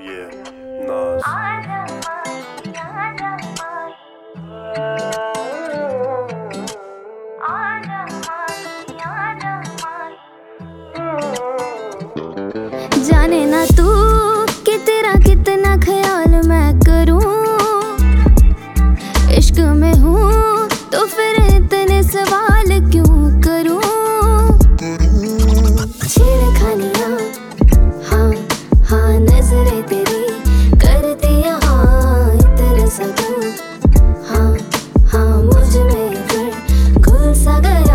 Yeah, Nas. जाने ना तू कि तेरा कितना ख्याल मैं करूं, इश्क में हूँ तो फिर इतने सवाल क्यों करूं। छेड़खानियाँ हाँ हाँ नजरें तेरी करती यहाँ इतना सा तू, हाँ हाँ मुझ में फिर घुल सा गया।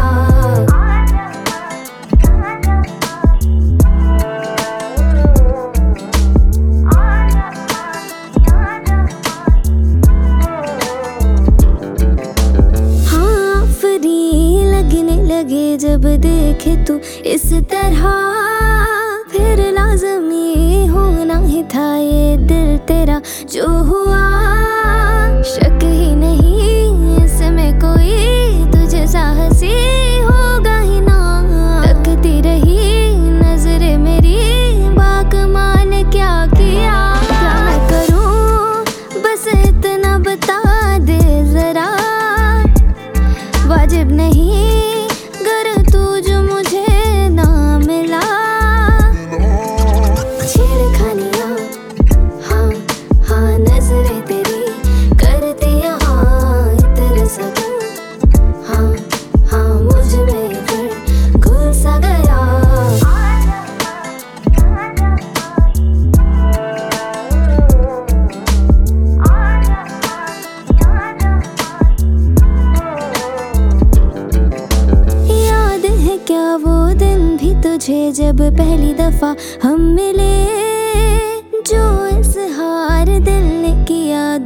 लगे जब देखे तू इस तरह, फिर लाज़मी होना ही था ये दिल तेरा जो हुआ। शक ही नहीं इसमें कोई तुझे सा हंसी होगा ही ना। तकती रही नजरें मेरी बाकमाल क्या किया। क्या मैं करूं बस इतना बता दे जरा, वाजिब नहीं तुझे जब पहली दफा हम मिले, जो इज़हार दिल ने किया